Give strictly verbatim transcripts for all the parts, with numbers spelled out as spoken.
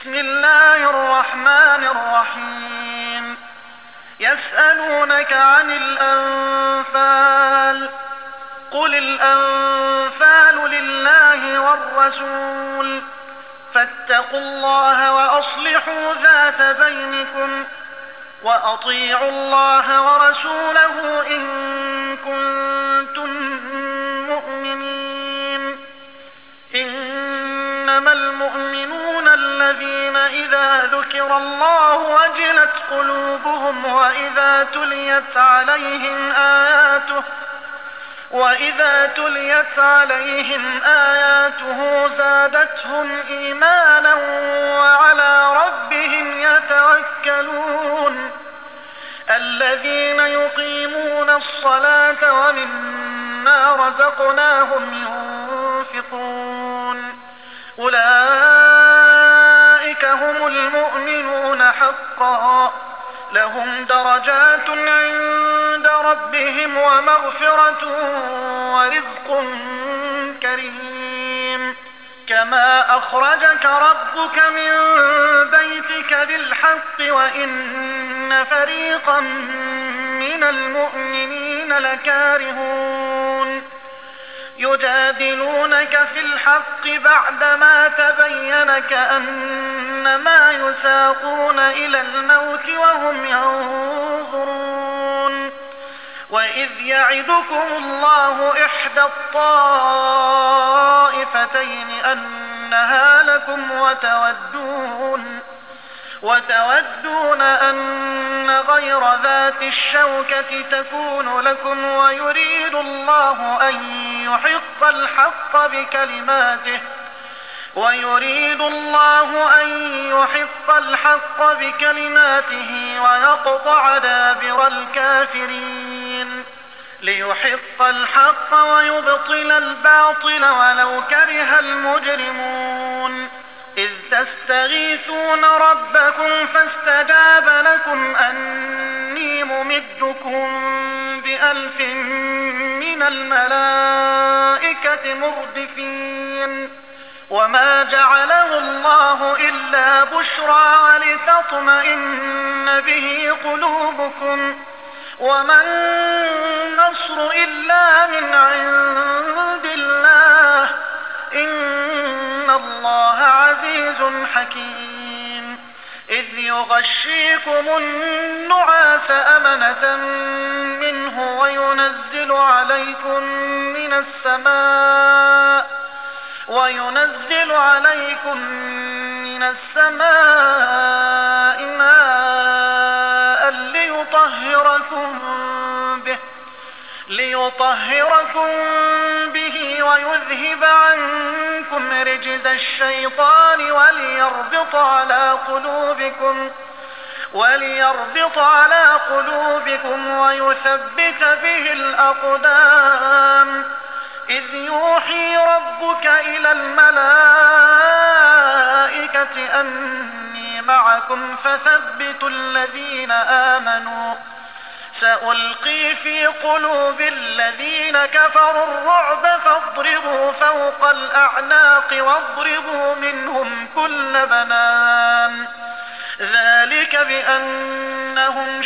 بسم الله الرحمن الرحيم. يسألونك عن الأنفال، قل الأنفال لله والرسول، فاتقوا الله وأصلحوا ذات بينكم، وأطيعوا الله ورسوله إن كنتم مؤمنين. إنما المؤمنون الذين إذا ذكر الله وجلت قلوبهم وإذا تليت عليهم آياته وإذا تليت عليهم آياته زادتهم إيمانا وعلى ربهم يتوكلون. الذين يقيمون الصلاة ومما رزقناهم ينفقون، أولئك هم المؤمنون حقا، لهم درجات عند ربهم ومغفرة ورزق كريم. كما أخرجك ربك من بيتك بالحق وإن فريقا من المؤمنين لكارهون، يجادلونك في الحق بعدما تبين كأنما يساقون إلى الموت وهم ينظرون. وإذ يعدكم الله إحدى الطائفتين أنها لكم وتودون وتودون أن غير ذات الشوكة تكون لكم، ويريد الله أن يحق الحق بكلماته ويريد الله أن يحق الحق بكلماته ويقطع دابر الكافرين، ليحق الحق ويبطل الباطل ولو كره المجرمون. إذ تستغيثون ربكم فاستجاب لكم أني ممدكم بألف من الملائكة مردفين. وما جعله الله إلا بشرى ولتطمئن به قلوبكم، وما النصر إلا من عند الله، إن الله عزيز حكيم. إذ يغشيكم النعاس أمنة منه وينزل عليكم من السماء وينزل عليكم من السماء ماء ليطهركم به ليطهركم به ويذهب عنكم رجز الشيطان وليربط على قلوبكم وليربط على قلوبكم ويثبت به الأقدام. إذ يوحي ربك إلى الملائكة أني معكم فثبتوا الذين آمنوا، سألقي في قلوب الذين كفروا الرعب فاضربوا فوق الأعناق واضربوا منهم كل بنان. ذلك بأنهم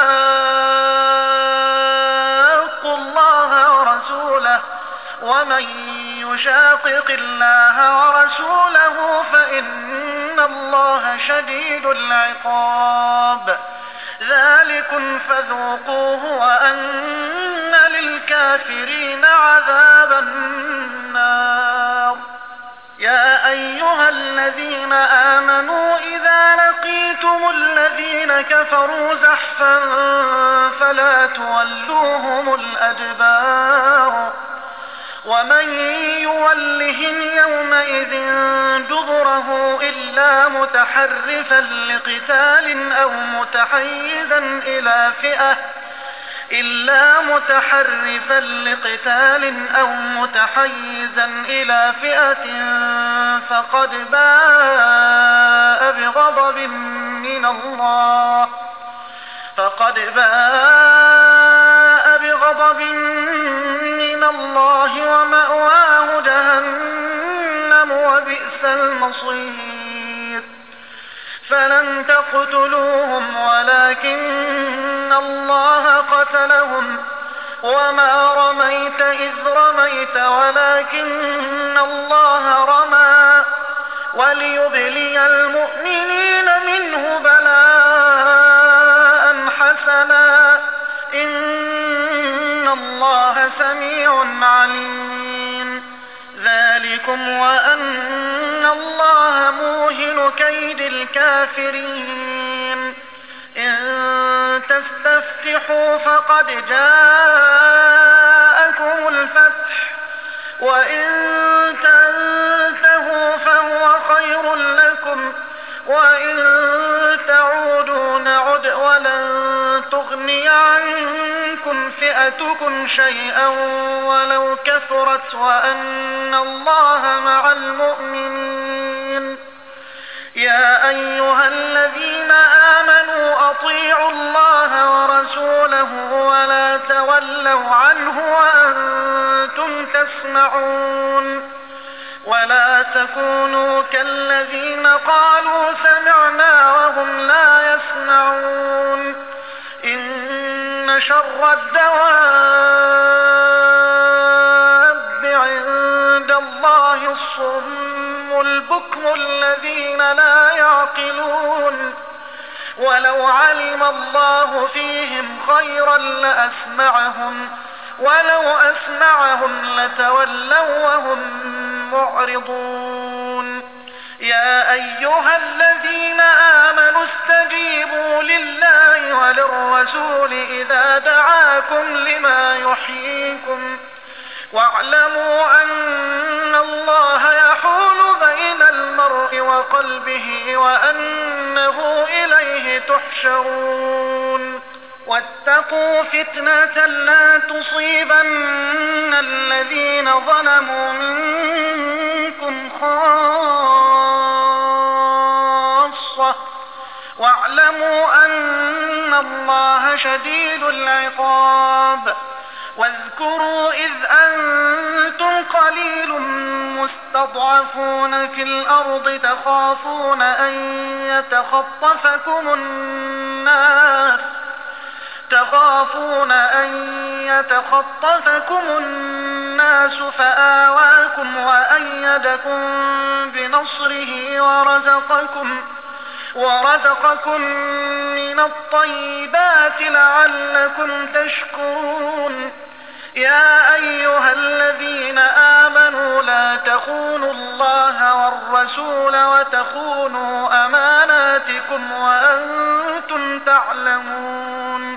شاقوا الله ورسوله، ومن يشاقق الله ورسوله فإن الله شديد العقاب. ذلكم فذوقوه وأن للكافرين عذاب النار. يا أيها الذين آمنوا إذا لقيتم الذين كفروا زحفا فلا تولوهم الأدبار، ومن يولهم يومئذ دبره إلا متحرفا لقتال أو متحيزا إلى فئة إلا متحرفا لقتال أو متحيزا إلى فئة فقد باء بغضب من الله فقد باء بغضب من الله ومأواه جهنم وبئس المصير. فلم تقتلوهم ولكن الله قتلهم وما رميت إذ رميت ولكن الله رمى وليبلي المؤمنين منه بلاء حسنا إن الله سميع عليم. ذلكم وأن الله موهن كيد الكافرين. إن تستفتحوا فقد جاءكم الفتح وإن تنتهوا فهو خير لكم وإن تعودوا نعد ولن تغني عنكم فئتكم شيئا ولو كثرت وأن الله مع المؤمنين. يا أيها الذين آمنوا أطيعوا الله ورسوله ولا تولوا عنه وأنتم تسمعون ولا تكونوا كالذين قالوا سمعنا وهم لا يسمعون. إن شر الدواب عند الله الصم البكم الذين لا يعقلون. ولو علم الله فيهم خيرا لأسمعهم ولو أسمعهم لتولوا وهم معرضون. يا أيها الذين آمنوا استجيبوا لله وللرسول إذا دعاكم لما يحييكم واعلموا أن الله يحول بين المرء وقلبه وأنه إليه تحشرون. واتقوا فتنة لا تصيبن الذين ظلموا منكم خاصة واعلموا أن الله شديد العقاب. واذكروا إذ أنتم قليل مستضعفون في الأرض تخافون أن يتخطفكم الناس تخافون أن يتخطفكم الناس فآواكم وأيدكم بنصره ورزقكم ورزقكم من الطيبات لعلكم تشكرون. يا أيها الذين آمنوا لا تخونوا الله والرسول وتخونوا أماناتكم وأنتم تعلمون.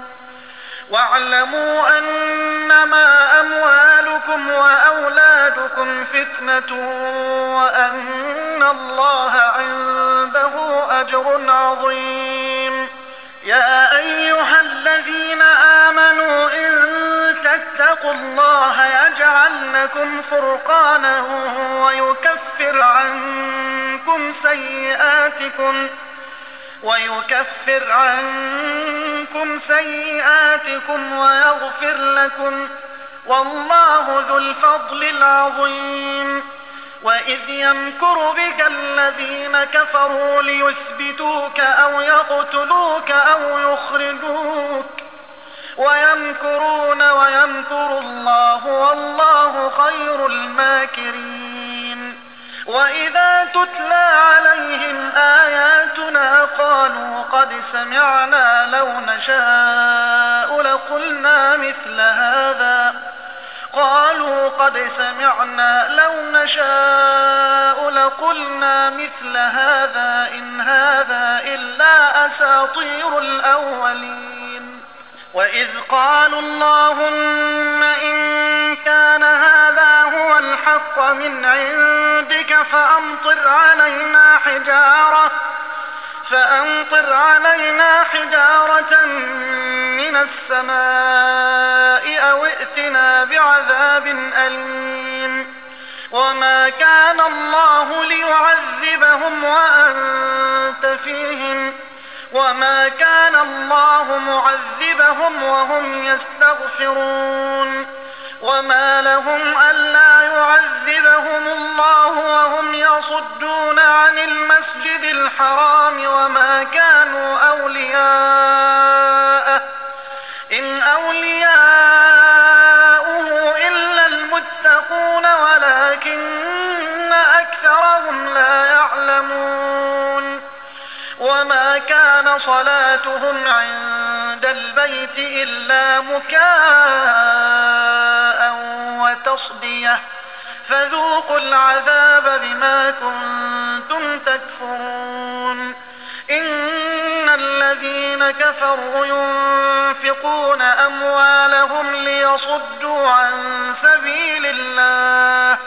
واعلموا أنما أموالكم وأولادكم فتنة وأن الله عنده أجر عظيم. يا أيها الذين آمنوا إن تتقوا الله يجعل لكم فرقانا ويكفر عنكم سيئاتكم ويكفر عنكم سيئاتكم ويغفر لكم والله ذو الفضل العظيم. وإذ يمكر بك الذين كفروا ليثبتوك أو يقتلوك أو يخرجوك ويمكرون ويمكر الله والله خير الماكرين. وإذا تتلى عليهم آياتنا قالوا قد سمعنا لو نشاء لقلنا مثل هذا قالوا قد سمعنا لو نشاء لقلنا مثل هذا إن هذا إلا أساطير الأولين. وإذ قالوا اللهم إن كان هذا هو الحق من عندك فأمطر علينا حجارة فأمطر علينا حجارة من السماء أو ائتنا بعذاب أليم. وما كان الله ليعذبهم وأنت فيهم وما كان الله معذبهم وهم يستغفرون. وما لهم ألا يعذبهم الله الله وهم يصدون عن المسجد الحرام وما كانوا أولياءه إن أولياؤه إلا المتقون ولكن أكثرهم لا يعلمون وما كان صلاتهم عند البيت إلا مكاء وتصدية فذوقوا العذاب بما كنتم تكفرون إن الذين كفروا ينفقون أموالهم ليصدوا عن سبيل الله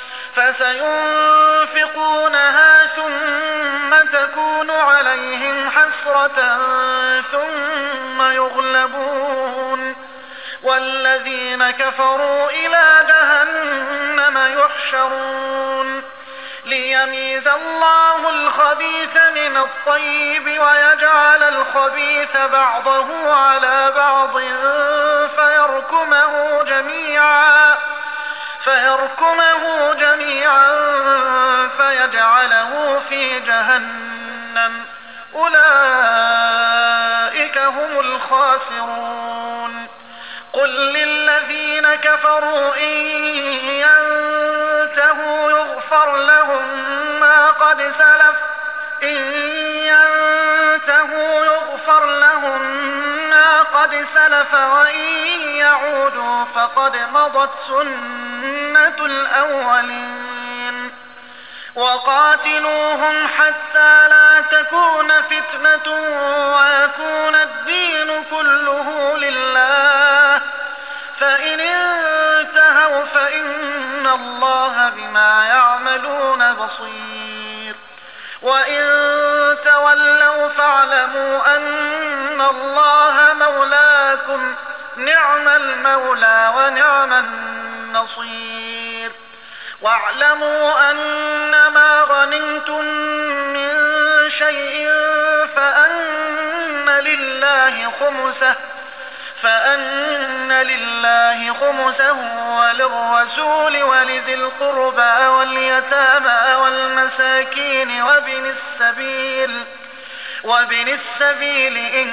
فسينفقونها ثم تكون عليهم حسرة ثم يغلبون والذين كفروا إلى جهنم يحشرون ليميز الله الخبيث من الطيب ويجعل الخبيث بعضه على بعض فيركمه جميعا فيركمه جميعا فيجعله في جهنم أولئك هم الخاسرون قل للذين كفروا إن ينتهوا يغفر لهم ما قد سلف إن ينتهوا يغفر لهم ما قد سلف وإن يعودوا فقد مضت سنة الأولين وقاتلوهم حتى لا تكون فتنة ويكون الدين كله لله فإن انتهوا فإن الله بما يعملون بصير وإن تولوا فاعلموا أن الله مولاكم نعم المولى ونعم النصير واعلموا أنما غنمتم من شيء فأن لله خمسه فأن لله خمسه وللرسول ولذي القربى واليتامى والمساكين وابن السبيل وابن السبيل إن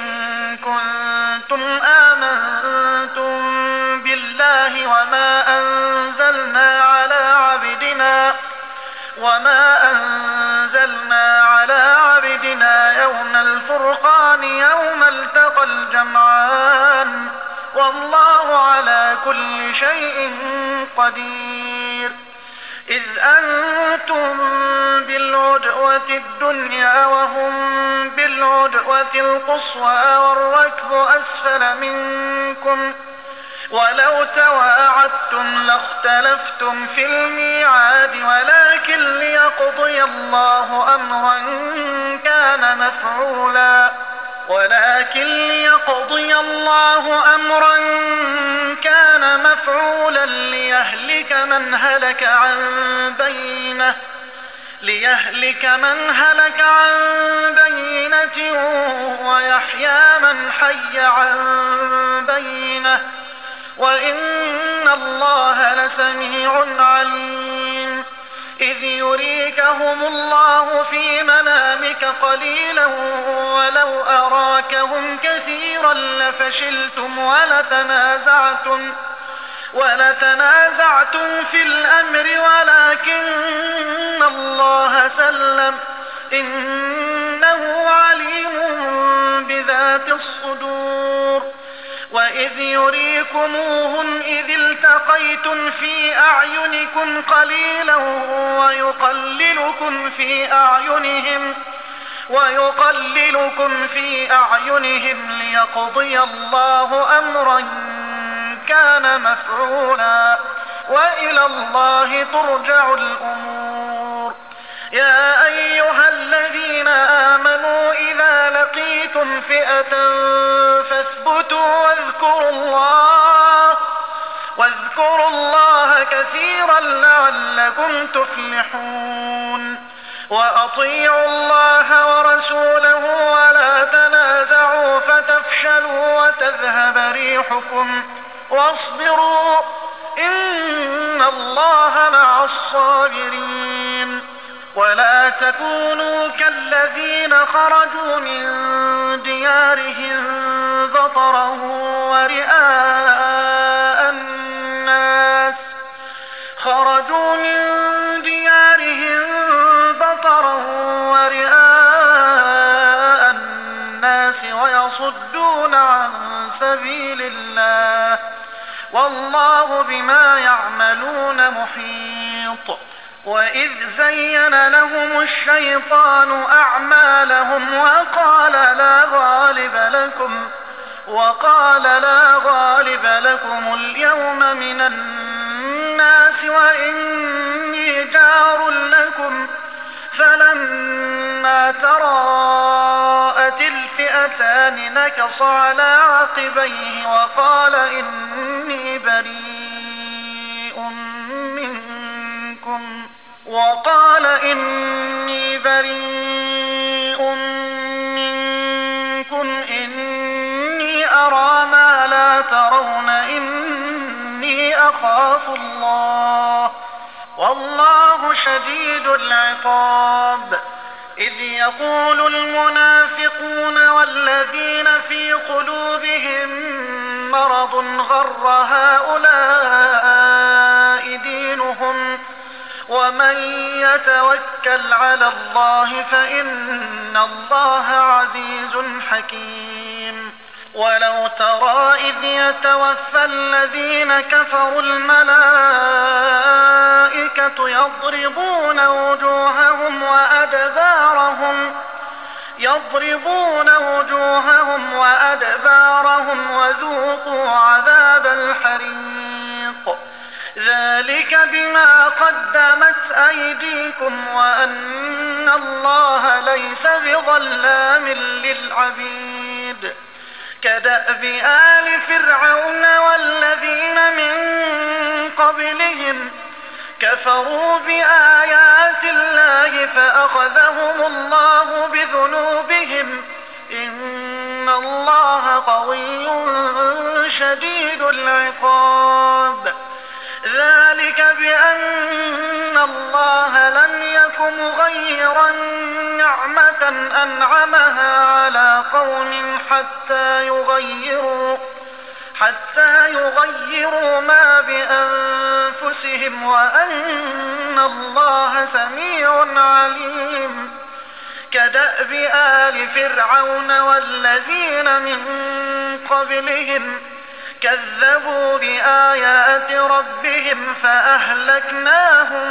كنتم آمنتم بالله وما أنزلنا على عبدنا وما أنزلنا على عبدنا يوم الفرقان يوم التقى الجمعان والله على كل شيء قدير إذ أنتم بالعدوة الدنيا وهم بالعدوة القصوى والركب أسفل منكم ولو تواعدتم لاختلفتم في الميعاد ولكن ليقضي الله أمرا كان مفعولا ولكن ليقضي الله أمرا كان مفعولا ليهلك من هلك عن بينة ليهلك من هلك عن بينة ويحيى من حي عن بينة وإن الله لسميع عليم إذ يريكهم الله في منامك قليلا ولو أراكهم كثيرا لفشلتم ولتنازعتم ولتنازعتم في الأمر ولكن الله سلم إنه عليم بذات الصدور وإذ يريكموهم إذ التقيتم في أعينكم قليلا ويقللكم في أعينهم ويقللكم في أعينهم ليقضي الله أمرا كان مفعولا وإلى الله ترجع الأمور يا أيها الذين آمنوا إذا لقيتم فئة فاثبتوا واذكروا الله واذكروا الله كثيرا لعلكم تفلحون وأطيعوا الله ورسوله ولا تنازعوا فتفشلوا وتذهب ريحكم واصبروا إن الله مع الصابرين. ولا تكونوا كالذين خرجوا من ديارهم بطرا ورئاء الناس خرجوا من ديارهم بطرا ورئاء الناس ويصدون عن سبيل الله والله بما يعملون محيط. وإذ زين لهم الشيطان أعمالهم وقال لا غالب لكم وقال لا غالب لكم اليوم من الناس وإني جار لكم فلما تراءت الفئتان نكص على عقبيه وقال إني بريء منكم وقال إني بريء منكم إني أرى ما لا ترون إني أخاف الله والله شديد العقاب. إذ يقول المنافقون والذين في قلوبهم مرض غر هؤلاء دينهم ومن يتوكل على الله فإن الله عزيز حكيم. ولو ترى إذ يتوفى الذين كفروا الملائكة يضربون وجوههم وأدبارهم يضربون وجوههم وأدبارهم وذوقوا عذاب الحريق ذلك بما قدمت أيديكم وأن الله ليس بظلام للعبيد. كدأب آل فرعون والذين من قبلهم كفروا بآيات الله فأخذهم الله بذنوبهم إن الله قوي شديد العقاب. ذلك بأن الله لم يك مغيرا نعمة أنعمها على قوم حتى يغيروا حتى يغيروا ما بأنفسهم وأن الله سميع عليم. كدأب آل فرعون والذين من قبلهم كذبوا بآيات ربهم فأهلكناهم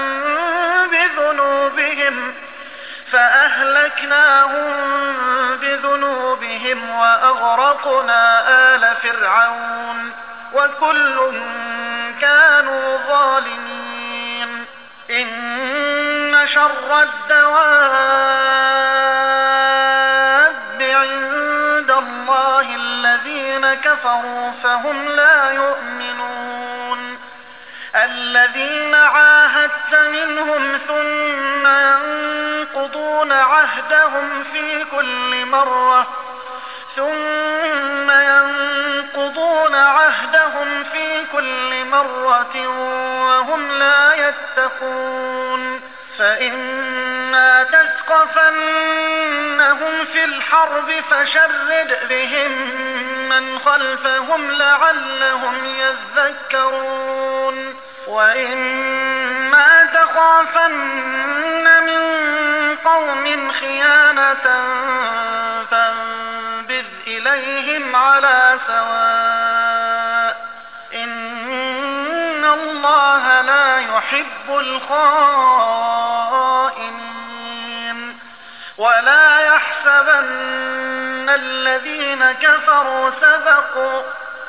بذنوبهم فأهلكناهم بذنوبهم وأغرقنا آل فرعون وكل كانوا ظالمين. إن شر الدواب عند الله الذين كفروا فهم لا يؤمنون. الذين عاهدت منهم ثم ينقضون عهدهم في كل مرة ثم ينقضون عهدهم في كل مرة وهم لا يتقون. فإما تثقفنهم في الحرب فشرد بهم من خلفهم لعلهم يذكرون. وإما تخافن من قوم خيانة فانبذ إليهم على سواء إن الله لا يحب الخائنين. ولا يحسبن الذين كفروا سبقوا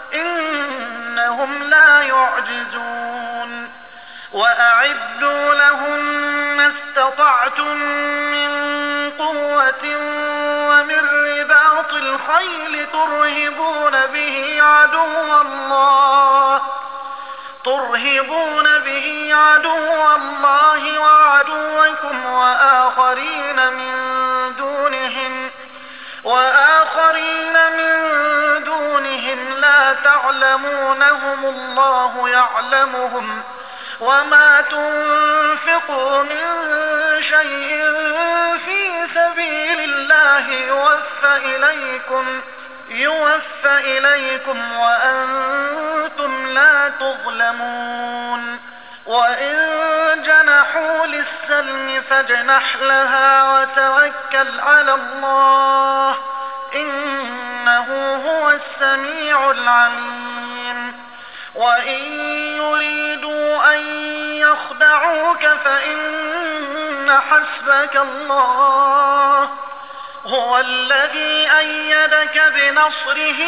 إنهم لا يعجزون. وأعدوا لهم ما استطعتم من قوة ومن رباط الخيل ترهبون به عدو الله ترهبون به عدو الله وعدوكم وآخرين من دونهم وآخرين من دونهم لا تعلمونهم الله يعلمهم وما تنفقوا من شيء في سبيل الله يوفى إليكم يوفى إليكم وأنتم لا تظلمون وإن جنحوا للسلم فاجنح لها وتوكل على الله إنه هو السميع العليم وإن يريدوا أن يخدعوك فإن حسبك الله هو الذي أيدك بنصره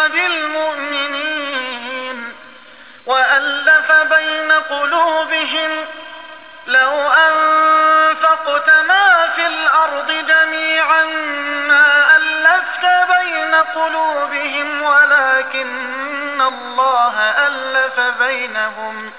وبالمؤمنين وألف بين قلوبهم لو أنفقت ما في الأرض جميعا ما ألفت بين قلوبهم ولكن الله ألف بينهم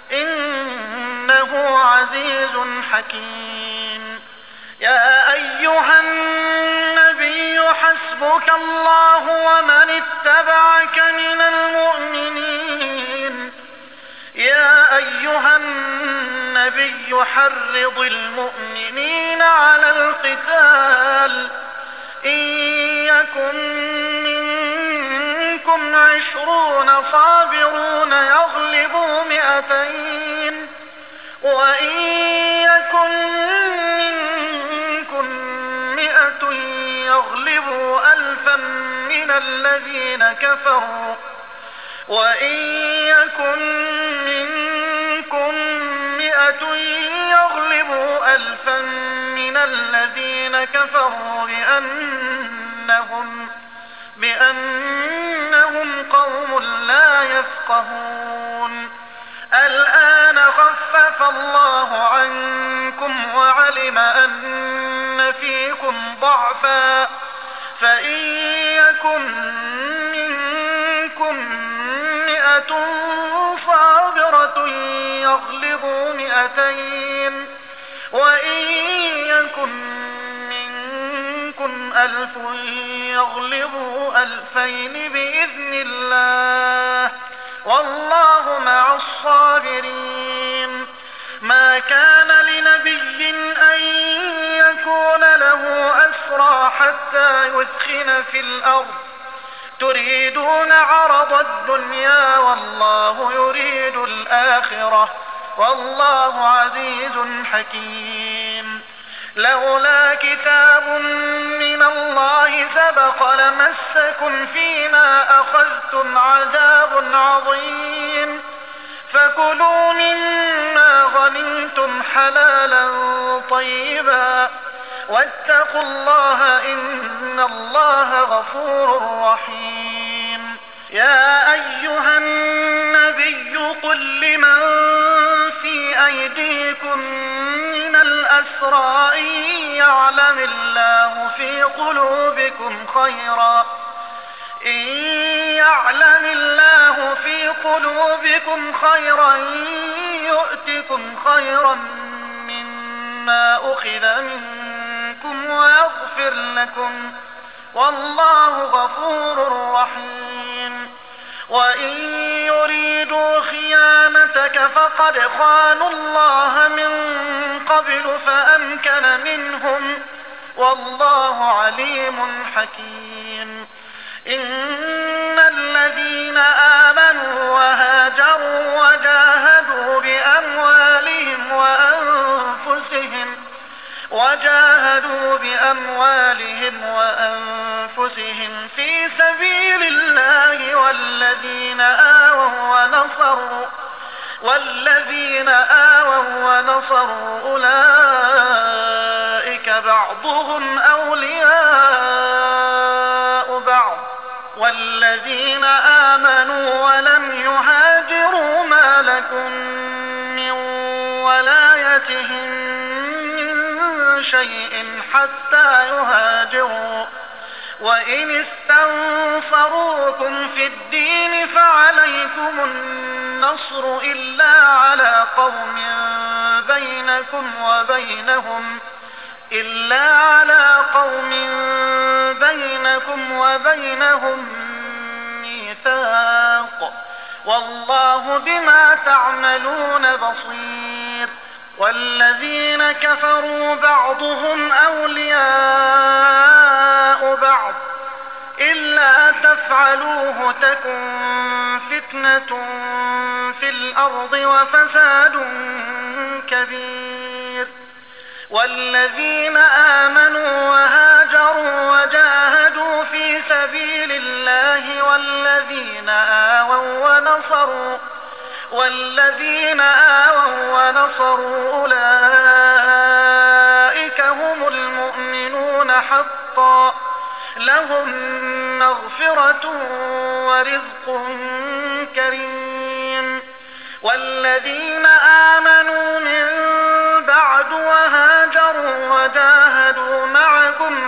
إنه عزيز حكيم يا أيها النبي حسبك الله ومن اتبعك من المؤمنين يا أيها النبي حرض المؤمنين على القتال إن يكن منكم عشرون صابرون يغلبوا مئتين وإن يكن منكم مئة يغلبوا ألفا من الذين كفروا وإن يكن منكم مئة يغلبوا ألفا من الذين كفروا بأنهم, بأنهم قوم لا يفقهون الآن خفف الله عنكم وعلم أن فيكم ضعفا فإن يكن منكم مئة صابرة يغلبوا مئتين وإن يكن منكم ألف يغلبوا ألفين بإذن الله والله مع الصابرين ما كان لنبي أن يكون له أسرى حتى يثخن في الأرض تريدون عرض الدنيا والله يريد الآخرة والله عزيز حكيم لولا كتاب من الله سبق لمسكم فيما أخذتم عذاب عظيم فكلوا مما غنمتم حلالا طيبا واتقوا الله إن الله غفور رحيم يا أيها النبي قل لمن في أيديكم من الأسرى إن يعلم الله في قلوبكم خيرا إن يعلم الله في قلوبكم خيرا يؤتكم خيرا مما أخذ منكم ويغفر لكم والله غفور رحيم وإن يريدوا خيانتك فقد خانوا الله من قبل فأمكن منهم والله عليم حكيم إن الذين آمنوا وهاجروا وجاهدوا بأموالهم وأنفسهم وجاهدوا بأموالهم وأنفسهم في سبيل الله والذين آووا ونصروا والذين آووا ونصروا أولئك بعضهم أولياء بعض والذين آمنوا ولم يهاجروا ما لكم من ولايتهم من شيء حتى يهاجروا وإن استنصروكم في الدين فعليكم النصر إلا على قوم بينكم وبينهم إلا على قوم بينكم وبينهم ميثاق والله بما تعملون بصير. والذين كفروا بعضهم أولياء بعض إلا تفعلوه تكن فتنة في الأرض وفساد كبير. والذين آمنوا وهاجروا وجاهدوا في سبيل الله والذين آووا ونصروا والذين آووا ونصروا أولئك هم المؤمنون حقا لهم مغفرة ورزق كريم. والذين آمنوا من بعد وهاجروا وجاهدوا معكم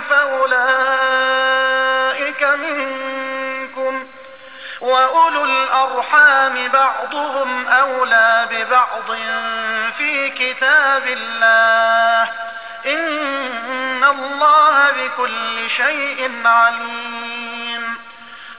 فأولئك منكم وأولو الأرحام بعضهم أولى ببعض في كتاب الله إن الله بكل شيء عليم.